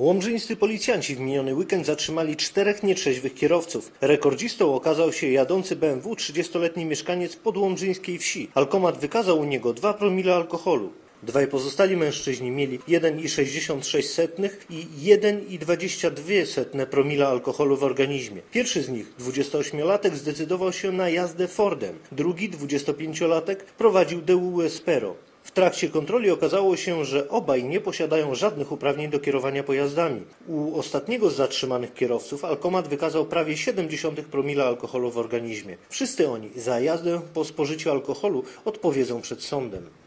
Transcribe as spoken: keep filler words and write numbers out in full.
Łomżyńscy policjanci w miniony weekend zatrzymali czterech nietrzeźwych kierowców. Rekordzistą okazał się jadący B M W trzydziestoletni mieszkaniec podłomżyńskiej wsi. Alkomat wykazał u niego dwa promile alkoholu. Dwaj pozostali mężczyźni mieli jeden i sześćdziesiąt sześć setnych i jeden i dwadzieścia dwie setne promila alkoholu w organizmie. Pierwszy z nich, dwudziestoośmiolatek, zdecydował się na jazdę Fordem. Drugi, dwudziestopięciolatek, prowadził D U Espero. W trakcie kontroli okazało się, że obaj nie posiadają żadnych uprawnień do kierowania pojazdami. U ostatniego z zatrzymanych kierowców alkomat wykazał prawie siedemdziesiąt promila alkoholu w organizmie. Wszyscy oni za jazdę po spożyciu alkoholu odpowiedzą przed sądem.